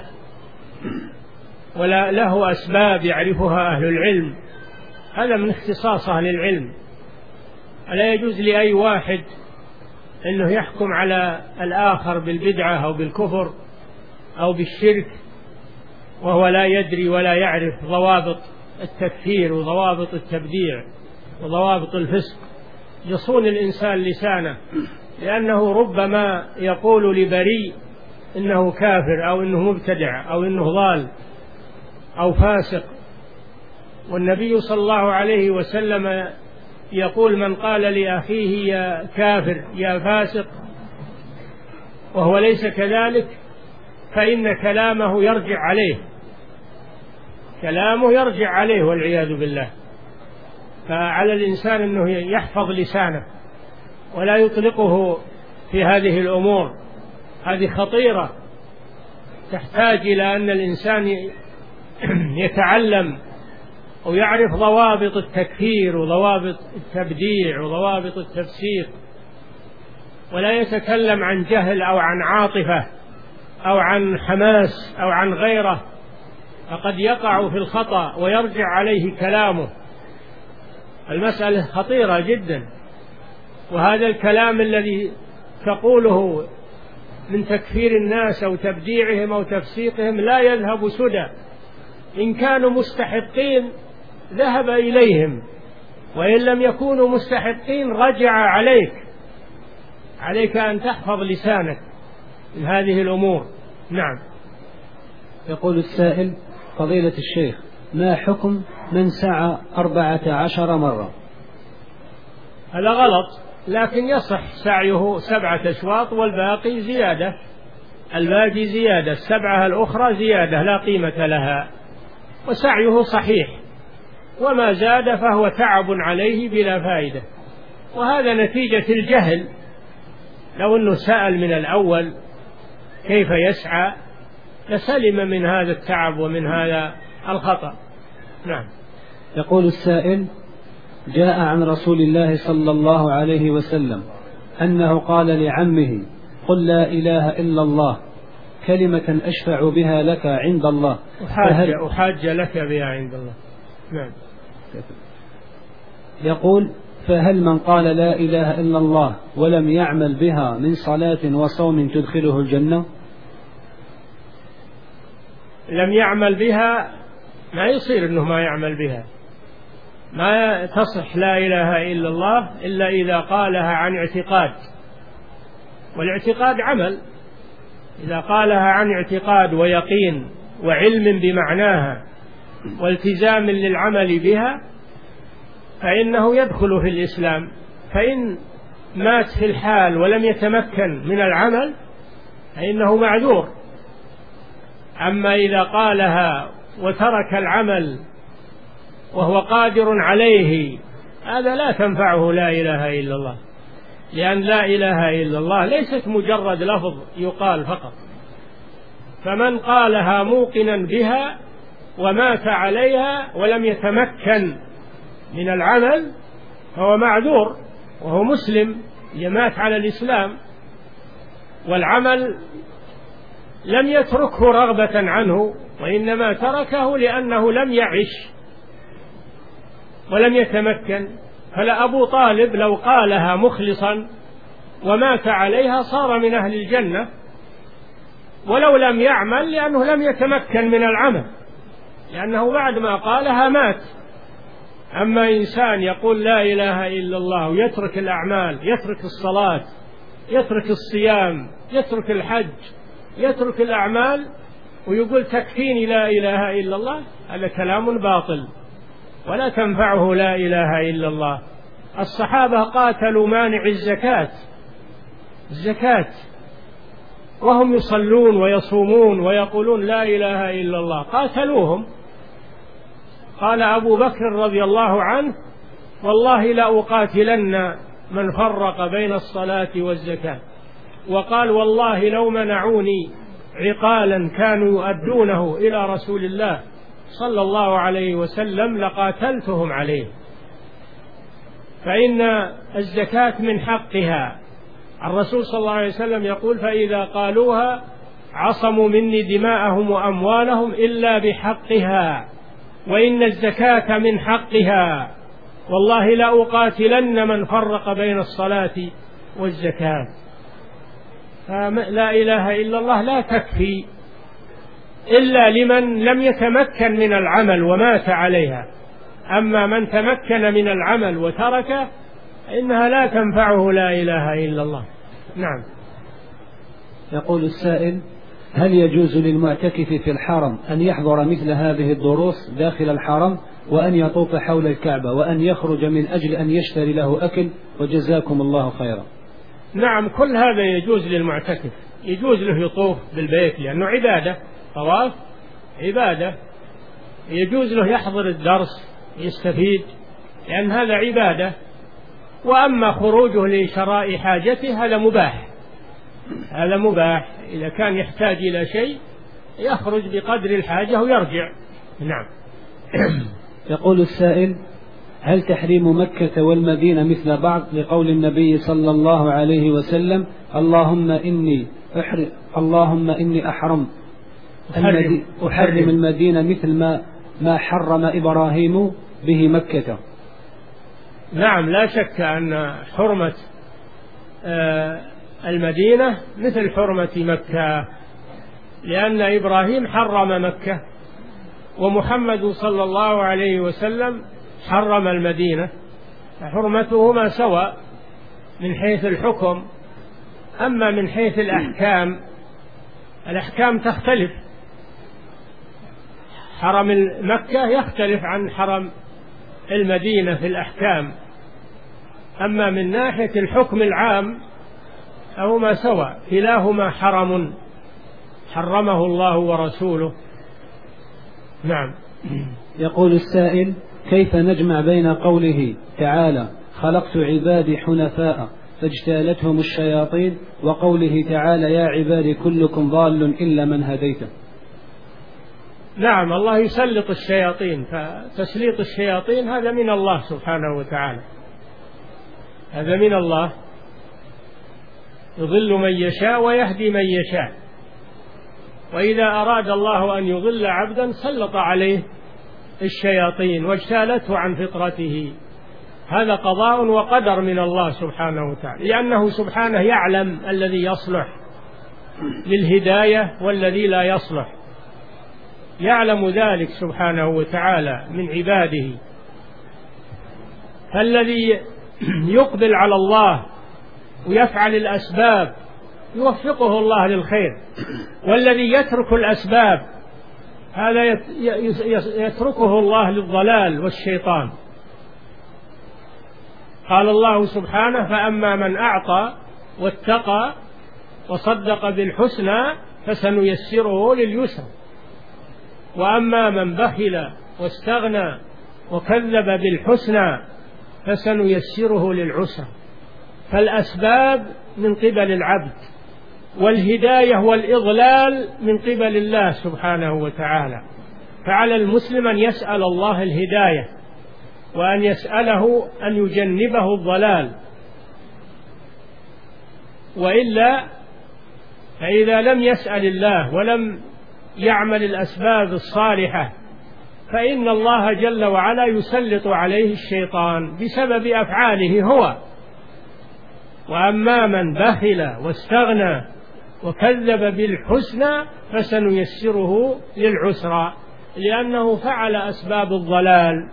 ولا له أسباب يعرفها أهل العلم، هذا من اختصاص أهل العلم. ولا يجوز لأي واحد أنه يحكم على الآخر بالبدعة أو بالكفر أو بالشرك وهو لا يدري ولا يعرف ضوابط التكفير وضوابط التبديع وضوابط الفسق. يصون الإنسان لسانه، لأنه ربما يقول لبريء إنه كافر أو إنه مبتدع أو إنه ضال أو فاسق، والنبي صلى الله عليه وسلم يقول: من قال لأخيه يا كافر يا فاسق وهو ليس كذلك فإن كلامه يرجع عليه، كلامه يرجع عليه والعياذ بالله. فعلى الإنسان أنه يحفظ لسانه ولا يطلقه في هذه الأمور، هذه خطيرة تحتاج إلى أن الإنسان يتعلم ويعرف ضوابط التكفير وضوابط التبديع وضوابط التفسيق، ولا يتكلم عن جهل أو عن عاطفة أو عن حماس أو عن غيره، فقد يقع في الخطأ ويرجع عليه كلامه. المسألة خطيرة جدا، وهذا الكلام الذي تقوله من تكفير الناس أو تبديعهم أو تفسيقهم لا يذهب سدى، إن كانوا مستحقين ذهب إليهم، وإن لم يكونوا مستحقين رجع عليك. عليك أن تحفظ لسانك من هذه الأمور. نعم. يقول السائل: فضيلة الشيخ، ما حكم من سعى 14 مرة؟ هذا غلط، لكن يصح سعيه 7 أشواط والباقي زيادة، الباقي زيادة، 7 الأخرى زيادة لا قيمة لها، وسعيه صحيح، وما زاد فهو تعب عليه بلا فائدة، وهذا نتيجة الجهل. لو أنه سأل من الأول كيف يسعى لسلم من هذا التعب ومن هذا الخطأ. نعم. يقول السائل: جاء عن رسول الله صلى الله عليه وسلم أنه قال لعمه: قل لا إله إلا الله كلمة أشفع بها لك عند الله، أحاج لك بها عند الله. نعم. يقول: فهل من قال لا إله إلا الله ولم يعمل بها من صلاة وصوم تدخله الجنة؟ لم يعمل بها ما يصير أنه ما يعمل بها، ما تصح لا إله إلا الله إلا إذا قالها عن اعتقاد، والاعتقاد عمل. إذا قالها عن اعتقاد ويقين وعلم بمعناها والتزام للعمل بها فإنه يدخل في الإسلام. فإن مات في الحال ولم يتمكن من العمل فإنه معذور. أما إذا قالها وترك العمل وهو قادر عليه هذا لا تنفعه لا إله إلا الله، لأن لا إله إلا الله ليست مجرد لفظ يقال فقط، فمن قالها موقنا بها ومات عليها ولم يتمكن من العمل فهو معذور، وهو مسلم يمات على الإسلام، والعمل لم يتركه رغبة عنه وإنما تركه لأنه لم يعش ولم يتمكن. فلا أبو طالب لو قالها مخلصا ومات عليها صار من أهل الجنة، ولو لم يعمل لأنه لم يتمكن من العمل، لأنه بعد ما قالها مات. أما إنسان يقول لا إله إلا الله ويترك الأعمال، يترك الصلاة، يترك الصيام، يترك الحج، يترك الأعمال، ويقول تكفيني لا إله إلا الله، هذا كلام باطل ولا تنفعه لا إله إلا الله. الصحابة قاتلوا مانع الزكاة وهم يصلون ويصومون ويقولون لا إله إلا الله، قاتلوهم. قال أبو بكر رضي الله عنه: والله لأقاتلن من فرق بين الصلاة والزكاة. وقال: والله لو منعوني عقالا كانوا يؤدونه إلى رسول الله صلى الله عليه وسلم لقاتلتهم عليه. فإن الزكاة من حقها، الرسول صلى الله عليه وسلم يقول: فإذا قالوها عصموا مني دماءهم وأموالهم إلا بحقها، وإن الزكاة من حقها، والله لأقاتلن من فرق بين الصلاة والزكاة. فلا إله إلا الله لا تكفي إلا لمن لم يتمكن من العمل ومات عليها. أما من تمكن من العمل وترك إنها لا تنفعه لا إله إلا الله. نعم. يقول السائل: هل يجوز للمعتكف في الحرم أن يحضر مثل هذه الدروس داخل الحرم، وأن يطوف حول الكعبة، وأن يخرج من أجل أن يشتري له أكل؟ وجزاكم الله خيرا. نعم، كل هذا يجوز للمعتكف، يجوز له يطوف بالبيت لأنه عبادة، طواف عبادة، يجوز له يحضر الدرس يستفيد لأن هذا عبادة. وأما خروجه لشراء حاجته هذا مباح، إذا كان يحتاج إلى شيء يخرج بقدر الحاجة ويرجع. نعم. يقول السائل: هل تحريم مكة والمدينة مثل بعض لقول النبي صلى الله عليه وسلم: اللهم إني أحرم المدينة مثل ما حرم إبراهيم به مكة؟ نعم، لا شك أن حرمة المدينة مثل حرمة مكة، لأن إبراهيم حرم مكة ومحمد صلى الله عليه وسلم حرم المدينة، فحرمتهما سواء من حيث الحكم. أما من حيث الأحكام تختلف، حرم مكة يختلف عن حرم المدينة في الأحكام. أما من ناحية الحكم العام فهما سواء، كلاهما حرم حرمه الله ورسوله. نعم. يقول السائل: كيف نجمع بين قوله تعالى: خلقت عبادي حنفاء فاجتالتهم الشياطين، وقوله تعالى: يا عبادي كلكم ضال إلا من هديته؟ نعم، الله يسلط الشياطين، فتسليط الشياطين هذا من الله سبحانه وتعالى، هذا من الله، يضل من يشاء ويهدي من يشاء. وإذا أراد الله أن يضل عبدا سلط عليه الشياطين واجتالته عن فطرته. هذا قضاء وقدر من الله سبحانه وتعالى، لأنه سبحانه يعلم الذي يصلح للهداية والذي لا يصلح، يعلم ذلك سبحانه وتعالى من عباده. فالذي يقبل على الله ويفعل الأسباب يوفقه الله للخير، والذي يترك الأسباب هذا يتركه الله للضلال والشيطان. قال الله سبحانه: فأما من أعطى واتقى وصدق بالحسنى فسنيسره لليسر، وأما من بخل واستغنى وكذب بالحسنى فسنيسره للعسر. فالأسباب من قبل العبد، والهداية والإضلال من قبل الله سبحانه وتعالى. فعلى المسلم أن يسأل الله الهداية، وأن يسأله أن يجنبه الضلال، وإلا فإذا لم يسأل الله ولم يعمل الأسباب الصالحة فإن الله جل وعلا يسلط عليه الشيطان بسبب أفعاله هو. وأما من بخل واستغنى وكذب بالحسنى فسنيسره للعسرى، لأنه فعل أسباب الضلال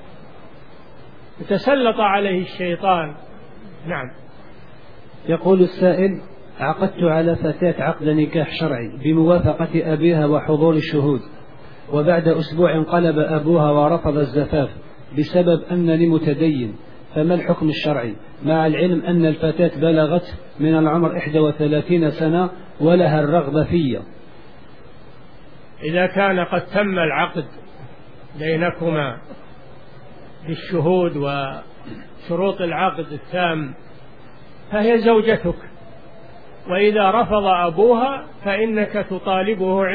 تسلط عليه الشيطان. نعم. يقول السائل: عقدت على فتاة عقد نكاح شرعي بموافقة أبيها وحضور الشهود، وبعد أسبوع انقلب أبوها ورفض الزفاف بسبب أنني متدين، فما الحكم الشرعي مع العلم أن الفتاة بلغت من العمر 31 سنة ولها الرغبة في؟ إذا كان قد تم العقد بينكما بالشهود وشروط العقد التام فهي زوجتك، وإذا رفض أبوها فإنك تطالبه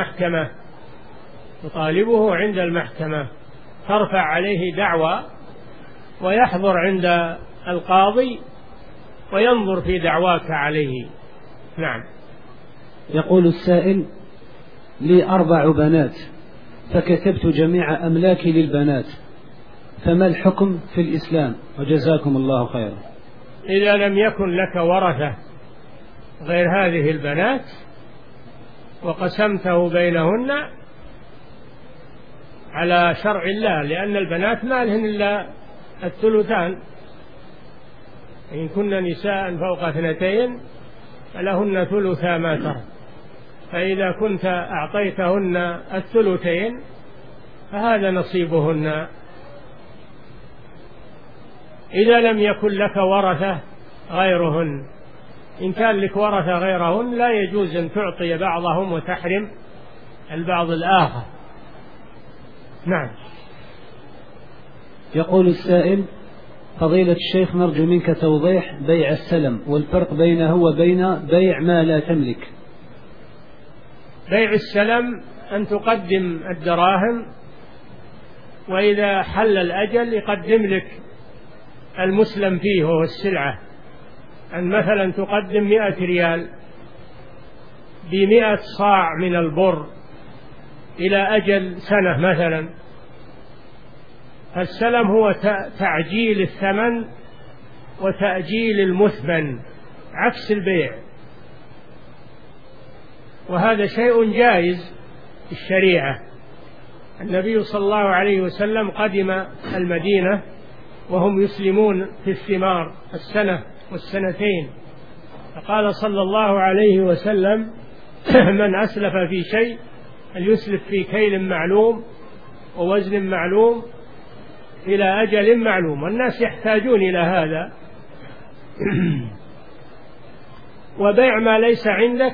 عند المحكمة، ترفع عليه دعوى ويحضر عند القاضي وينظر في دعواك عليه. نعم. يقول السائل: لي 4 بنات فكتبت جميع أملاكي للبنات، فما الحكم في الإسلام؟ وجزاكم الله خيرا. إذا لم يكن لك ورثة غير هذه البنات وقسمته بينهن على شرع الله، لأن البنات ما لهن إلا الثلثان، إن كن نساء فوق 2 فلهن ثلثا ما ترك، فإذا كنت أعطيتهن الثلثين فهذا نصيبهن. إذا لم يكن لك ورثة غيرهن، إن كان لك ورثة غيرهن لا يجوز أن تعطي بعضهم وتحرم البعض الآخر. نعم. يقول السائل: فضيلة الشيخ، نرجو منك توضيح بيع السلم والفرق بينه وبين بيع ما لا تملك. بيع السلم أن تقدم الدراهم، وإذا حل الأجل يقدم لك المسلم فيه وهو السلعة، أن مثلا تقدم 100 ريال ب100 صاع من البر إلى أجل سنة مثلا، فالسلم هو تعجيل الثمن وتأجيل المثمن عكس البيع، وهذا شيء جائز في الشريعة. النبي صلى الله عليه وسلم قدم المدينة وهم يسلمون في الثمار السنة والسنتين، فقال صلى الله عليه وسلم: من أسلف في شيء فليسلف في كيل معلوم ووزن معلوم إلى أجل معلوم، والناس يحتاجون إلى هذا. وبيع ما ليس عندك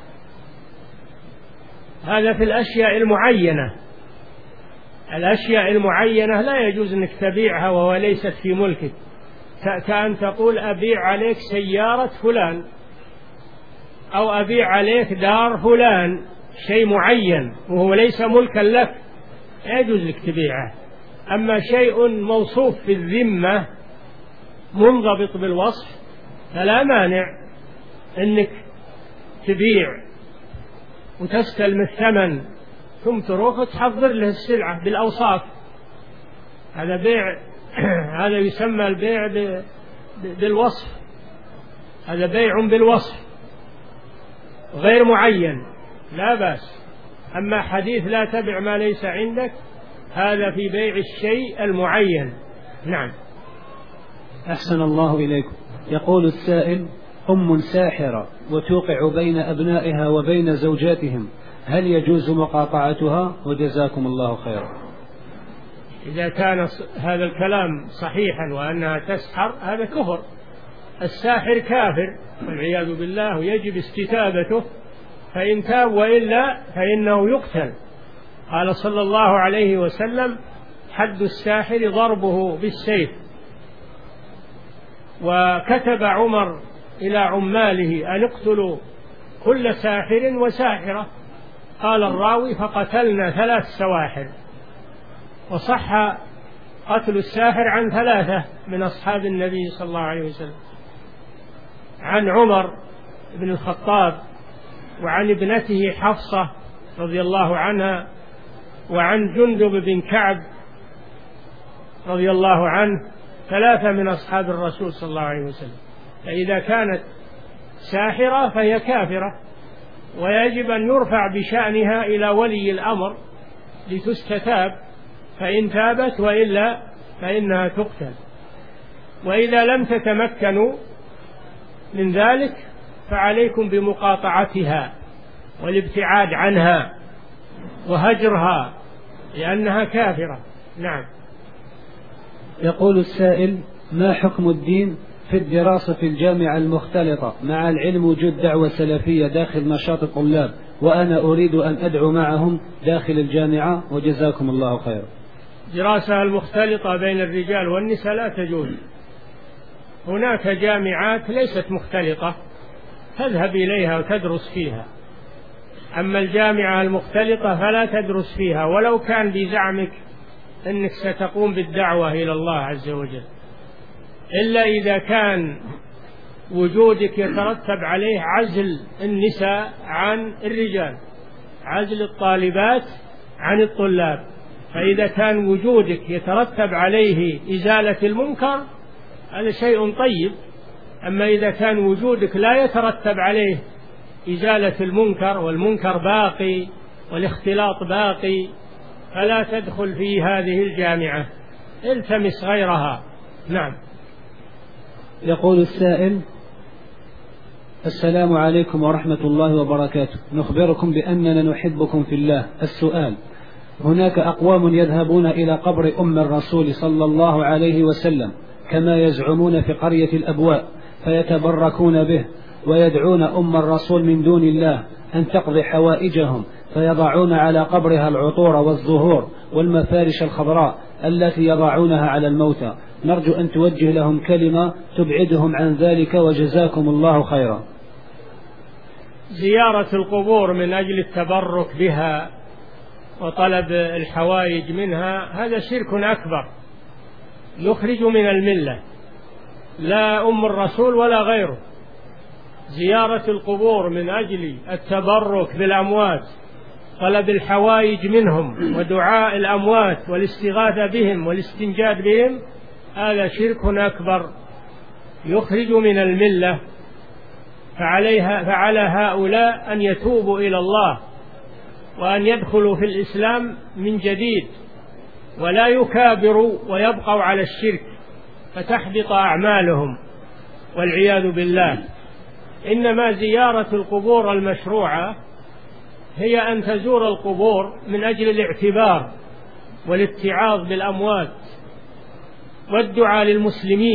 هذا في الأشياء المعينة، الأشياء المعينة لا يجوز أنك تبيعها وهو ليست في ملكك، كأن تقول أبيع عليك سيارة فلان أو أبيع عليك دار فلان، شيء معين وهو ليس ملكا لك لا يجوز لك تبيعه. أما شيء موصوف في الذمة منضبط بالوصف فلا مانع أنك تبيع وتستلم الثمن ثم تروح وتحضر له السلعة بالأوصاف، هذا بيع. هذا يسمى البيع بالوصف، هذا بيع بالوصف غير معين لا بأس. أما حديث لا تبع ما ليس عندك هذا في بيع الشيء المعين. نعم. أحسن الله إليكم. يقول السائل: أم ساحرة وتوقع بين أبنائها وبين زوجاتهم، هل يجوز مقاطعتها؟ وجزاكم الله خيرا. إذا كان هذا الكلام صحيحا وأنها تسحر هذا كفر، الساحر كافر والعياذ بالله، ويجب استتابته، فإن تاب وإلا فإنه يقتل. قال صلى الله عليه وسلم: حد الساحر ضربه بالسيف. وكتب عمر إلى عماله أن اقتلوا كل ساحر وساحرة، قال الراوي: فقتلنا 3 سواحر. وصح قتل الساحر عن 3 من أصحاب النبي صلى الله عليه وسلم، عن عمر بن الخطاب، وعن ابنته حفصة رضي الله عنها، وعن جندب بن كعب رضي الله عنه، 3 من أصحاب الرسول صلى الله عليه وسلم. فإذا كانت ساحرة فهي كافرة، ويجب أن يرفع بشأنها إلى ولي الأمر لتستتاب، فإن تابت وإلا فإنها تقتل. وإذا لم تتمكنوا من ذلك فعليكم بمقاطعتها والابتعاد عنها وهجرها لأنها كافرة. نعم. يقول السائل: ما حكم الدين في الدراسة في الجامعة المختلطة مع العلم وجود دعوة سلفية داخل نشاط الطلاب، وأنا أريد أن أدعو معهم داخل الجامعة، وجزاكم الله خيرا. الدراسة المختلطة بين الرجال والنساء لا تجوز. هناك جامعات ليست مختلطة تذهب إليها وتدرس فيها، أما الجامعة المختلطة فلا تدرس فيها ولو كان بزعمك أنك ستقوم بالدعوة إلى الله عز وجل، إلا إذا كان وجودك يترتب عليه عزل النساء عن الرجال، عزل الطالبات عن الطلاب. فإذا كان وجودك يترتب عليه إزالة المنكر هذا شيء طيب، أما إذا كان وجودك لا يترتب عليه إزالة المنكر والمنكر باقي والاختلاط باقي فلا تدخل في هذه الجامعة، التمس غيرها. نعم. يقول السائل: السلام عليكم ورحمة الله وبركاته، نخبركم بأننا نحبكم في الله. السؤال: هناك أقوام يذهبون إلى قبر أم الرسول صلى الله عليه وسلم كما يزعمون في قرية الأبواء فيتبركون به ويدعون أم الرسول من دون الله أن تقضي حوائجهم، فيضعون على قبرها العطور والزهور والمفارش الخضراء التي يضعونها على الموتى. نرجو أن توجه لهم كلمة تبعدهم عن ذلك، وجزاكم الله خيرا. زيارة القبور من أجل التبرك بها وطلب الحوائج منها هذا شرك أكبر يخرج من الملة، لا أم الرسول ولا غيره. زيارة القبور من أجل التبرك بالأموات، طلب الحوائج منهم ودعاء الأموات والاستغاثة بهم والاستنجاد بهم هذا شرك أكبر يخرج من الملة. فعلى هؤلاء أن يتوبوا إلى الله وأن يدخلوا في الإسلام من جديد ولا يكابروا ويبقوا على الشرك فتحبط أعمالهم والعياذ بالله. إنما زيارة القبور المشروعة هي أن تزور القبور من أجل الاعتبار والاتعاظ بالأموات والدعاء للمسلمين